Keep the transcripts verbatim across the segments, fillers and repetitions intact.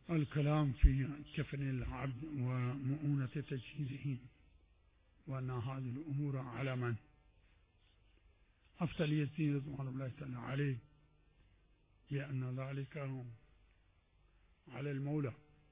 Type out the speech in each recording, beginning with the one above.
الكلام في كفن العبد ومؤونة تجهيزه، وأن هذه الأمور على من أفتى اليزيد رضوان الله تعالى عليه بأن ذلك على المولى،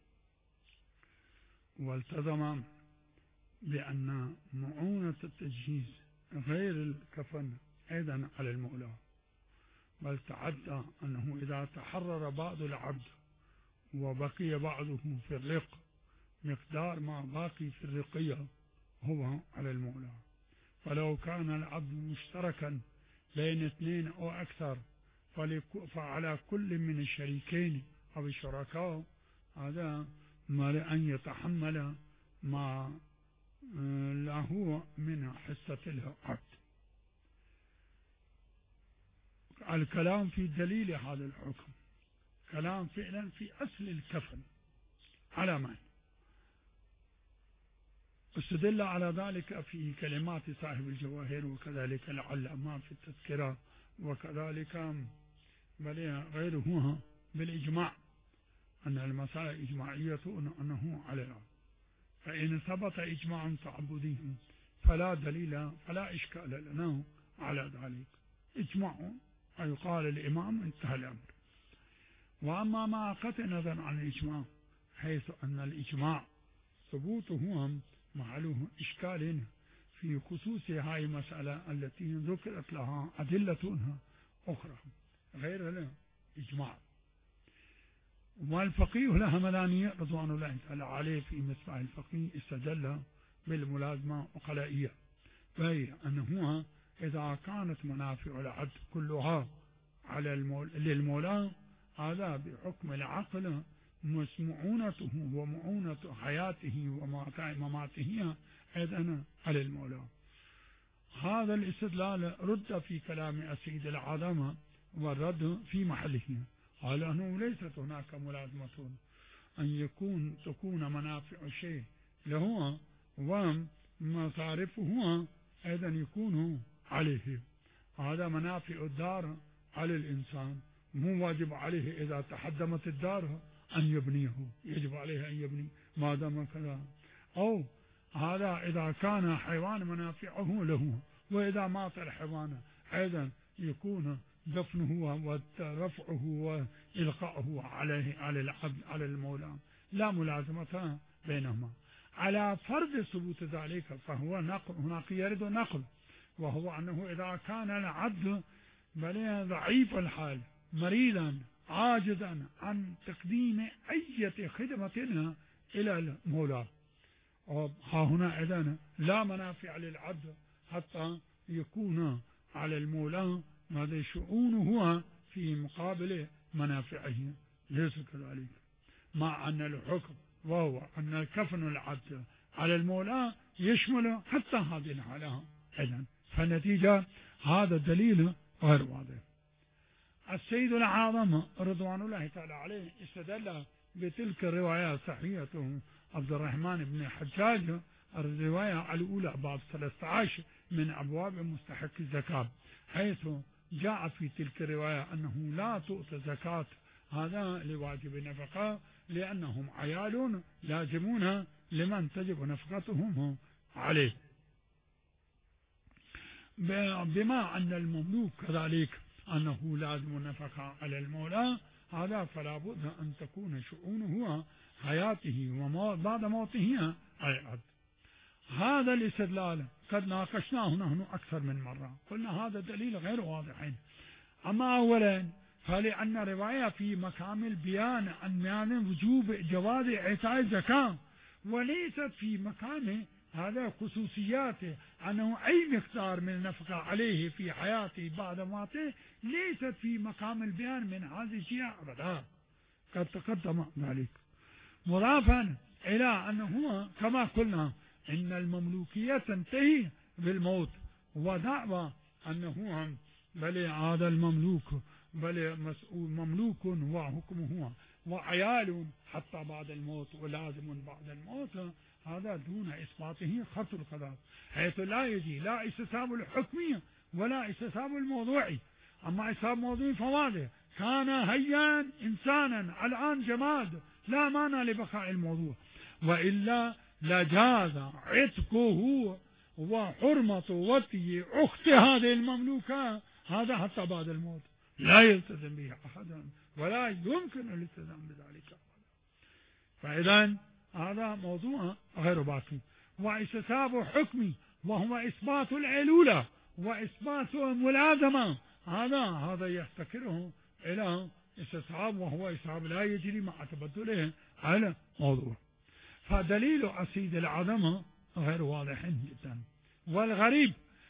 والتزم بأن مؤونة التجهيز غير الكفن أيضا على المولى، بل تعدى أنه إذا تحرر بعض العبد وبقي بعضه في الرق مقدار ما باقي في الرقية هو على المولى. فلو كان العبد مشتركا بين اثنين أو أكثر فعلى كل من الشريكين أو الشركاء هذا ما لأن يتحمل ما له من حصة العبد. الكلام في دليل هذا الحكم كلام فعلا في أصل الكفن على من استدل على ذلك في كلمات صاحب الجواهر، وكذلك العلامة في التذكرة، وكذلك بل غيره بالإجماع أن المسائل إجماعية أنه عليها، فإن ثبت إجماع تعبدي فلا دليل فلا إشكال لنا على ذلك، إجماع أي قال الإمام انتهى الأمر. وأما ما قطع نظر عن الإجماع حيث أن الإجماع ثبوته محله إشكال في خصوص هاي المسألة التي ذكرت لها أدلة أخرى غير الإجماع. والفقيه الهمداني رضوان الله تعالى عليه في مصباح الفقيه استدل بالملازمة وقلائية، وهي أنه إذا كانت منافع العبد كلها على المول... للمولى هذا بحكم العقل مؤونته ومؤونة حياته ومماته أيضا على المولى. هذا الاستدلال رد في كلام السيد العظمة والرد في محله، قال أنه ليست هناك ملازمة أن يكون تكون منافع الشيء له ومصارفه أيضا يكون عليه. هذا منافع الدار على الإنسان مو واجب عليه إذا تحدمت الدار أن يبنيه، يجب عليه أن يبني ما دام كذا. أو هذا إذا كان حيوان منافعه له، وإذا مات الحيوان أيضا يكون دفنه ورفعه وإلقاؤه عليه على العبد على المولى، لا ملازمة بينهما. على فرض ثبوت ذلك فهو نقل، هناك يرد نقل، وهو أنه إذا كان العبد بل ضعيف الحال مريضا عاجزا عن تقديم أي خدمة إلى المولى، ها هنا إذن لا منافع للعبد حتى يكون على المولى ماذا شؤونه في مقابل منافعه، ليس كذلك. مع أن الحكم وهو أن كفن العبد على المولى يشمل حتى هذه الحالة إذن، فالنتيجة هذا دليل غير واضح. السيد العظم رضوان الله تعالى عليه استدل بتلك الرواية الصحيحة عبد الرحمن بن حجاج الرواية الأولى باب ثلاثة عشر من أبواب مستحق الزكاة، حيث جاء في تلك الرواية أنه لا تؤتى زكاة هذا لواجب النفقة لأنهم عيال لازمون لمن تجب نفقتهم عليه، بما أن المملوك كذلك أنه لازم النفقة على المولى، هذا فلا بد أن تكون شؤونه حياته وبعد موته على العبد. هذا الاستدلال قد ناقشناه نحن أكثر من مرة، قلنا هذا دليل غير واضح. أما أولا فلأن رواية في مقام البيان عن وجوب جواز إعطاء الزكاة، وليست في مقام هذا خصوصياته أنه أي مقدار من النفقة عليه في حياته بعد موته ليست في مقام البيان من هذه الأشياء أبدا، قد تقدم ذلك. مضافا إلى أنه كما قلنا إن المملوكية تنتهي بالموت، ودعوى أنه بل هذا المملوك بل مسؤول مملوك وحكمه وعيال حتى بعد الموت ولازم بعد الموت، هذا دون إثباته خط القضاء، حيث لا يجي لا استساب الحكمية ولا استساب الموضوعي. أما استساب موضوعي فواضح، كان هيا إنسانا الآن جماد لا مانع لبقاء الموضوع، وإلا لجاز عتقه وحرمة وطي أخت هذه المملوكة، هذا حتى بعد الموت لا يلتزم به أحد ولا يمكن الالتزام بذلك. فإذا هذا موضوع غير باقي. واستتاب حكمي وهو إثبات العلولة وإثبات الملازمة، هذا هذا يفتكره إلى استصحاب، وهو استصحاب لا يجري مع تبدله على موضوع. فدليل أسيد العدم غير واضح جدا. والغريب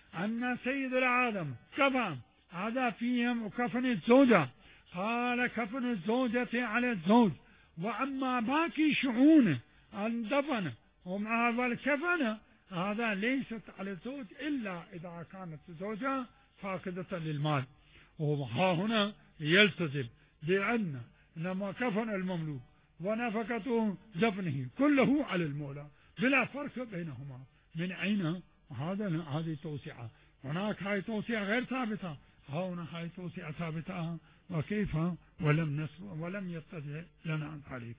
أن سيد العدم كفن، هذا فيهم كفن الزوجة، قال كفن الزوجة على الزوج، وأما باقي شؤونه الدفن ومع الكفن هذا ليست على الزوج إلا إذا كانت الزوجة فاقدة للمال. وها هنا يلتزم بأن لما كفن المملوك ونفقته دفنه كله على المولى بلا فرق بينهما. من أين هذا؟ هذه توسعة. هناك هاي توسعة غير ثابتة، هنا هاي توسعة ثابتة، وكيف ولم نسب ولم يتضح لنا ذلك.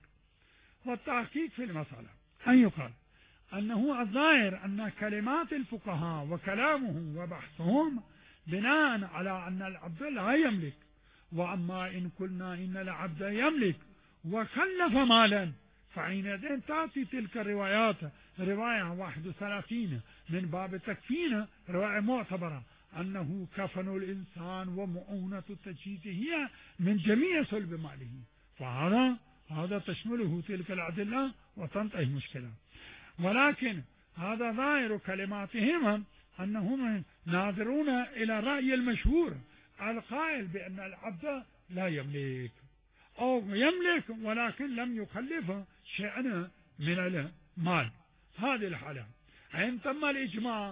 والتحقيق في المسألة أن يقال أنه الظاهر أن كلمات الفقهاء وكلامهم وبحثهم بناء على أن العبد لا يملك، وأما إن قلنا إن العبد يملك وكلف مالا فحينئذ تأتي تلك الروايات، رواية واحد وثلاثين من باب التكفين، رواية معتبرة أنه كفن الإنسان ومؤونة التجهيز هي من جميع صلب ماله، فهذا هذا تشمله تلك الأدلة وتنتهي المشكلة. ولكن هذا ظاهر كلماتهم أنهم ناظرون إلى الرأي المشهور القائل بأن العبد لا يملك أو يملك ولكن لم يكلف شيئا من المال. هذه الحالة عند تم الإجماع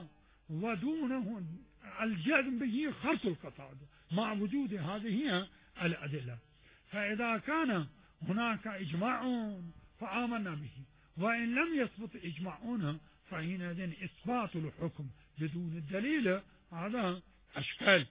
ودونه الجزم به خرط القطاع مع وجود هذه الأدلة. فإذا كان هناك إجماع فآمنا به، وإن لم يثبت إجماعنا فحينئذ إثبات الحكم بدون الدليل هذا أشكال.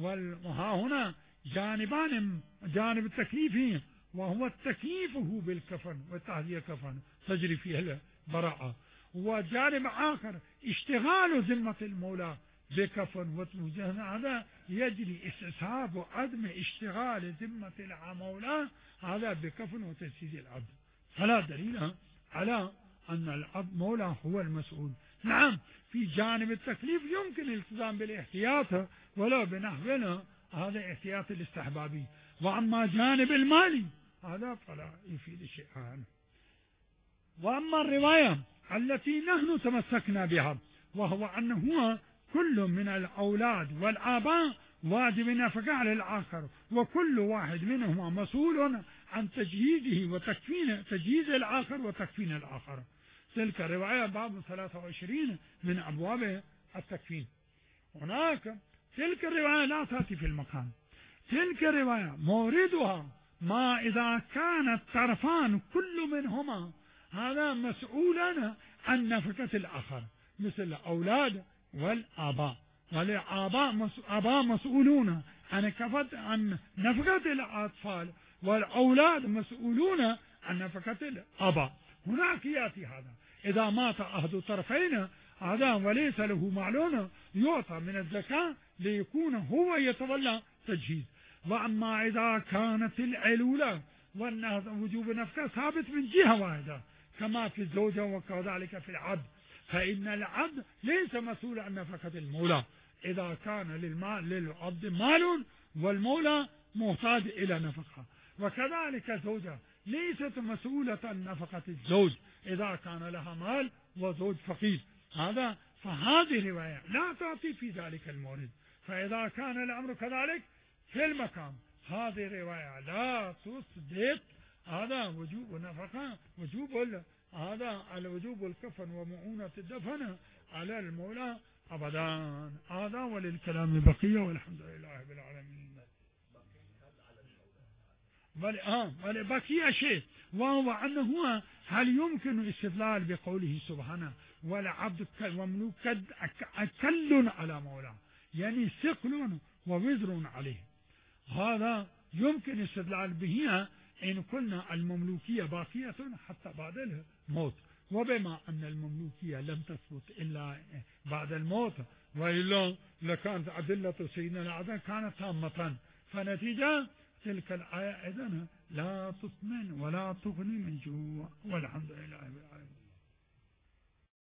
وها هنا جانبان، جانب التكليف وهو تكليفه بالكفن وتهدئة كفن تجري فيها البراءة، وجانب آخر اشتغال ذمة المولى بكفن وتوجه، هذا يجري استصحاب عدم اشتغال ذمة المولى هذا بكفن وتجهيز العبد. فلا دليل على أن العبد مولى هو المسؤول. نعم في جانب التكليف يمكن الالتزام بالاحتياط ولو بنحونا هذا احتياط الاستحبابي، وأما جانب المالي هذا فلا يفيد شيئا. وأما الرواية التي نحن تمسكنا بها وهو أنه كل من الأولاد والآباء واجب نفقة على الآخر، وكل واحد منهما مسؤول عن تجهيزه وتكفين تجهيز الآخر وتكفين الآخر. تلك الرواية باب ثلاثة وعشرين من أبواب التكفين. هناك تلك الرواية لا تأتي في المكان، تلك الرواية موردها ما إذا كان الطرفان كل منهما هذا مسؤولا عن نفقة الآخر، مثل الأولاد والآباء، والآباء آباء مسؤولون عن كفة عن نفقة الأطفال، والأولاد مسؤولون عن نفقة الآباء. هناك يأتي هذا إذا مات أحد الطرفين هذا وليس له معلوم يعطى من الزكاة ليكون هو يتولى تجهيز. وأما إذا كانت العلولة ووجوب نفقة ثابت من جهة واحدة كما في الزوجة وكذلك في العبد، فإن العبد ليس مسؤول عن نفقة المولى إذا كان للمال للعبد مال والمولى محتاج إلى نفقة، وكذلك الزوجة ليست مسؤولة عن نفقة الزوج إذا كان لها مال وزوج فقير. هذا فهذه الرواية لا تعطي في ذلك المورد. فإذا كان الأمر كذلك في المكان هذه الرواية لا تثبت هذا وجوب نفقة وجوب هذا على وجوب الكفن ومؤونة الدفن على المولى أبدا. هذا وللكلام بقية والحمد لله رب العالمين. بل آه بل بقي شيء وهو أنه هل يمكن الاستدلال بقوله سبحانه والعبد ومملوك أكل على مولاه، يعني ثقل ووزر عليه. هذا يمكن الاستدلال به إن قلنا المملوكية باقية حتى بعد الموت، وبما أن المملوكية لم تثبت إلا بعد الموت وإلا لكانت أدلة سيدنا العدن كانت تامة، فنتيجة تلك الآية إذن لا تطمن ولا تغني من جوع، والحمد لله رب العالمين.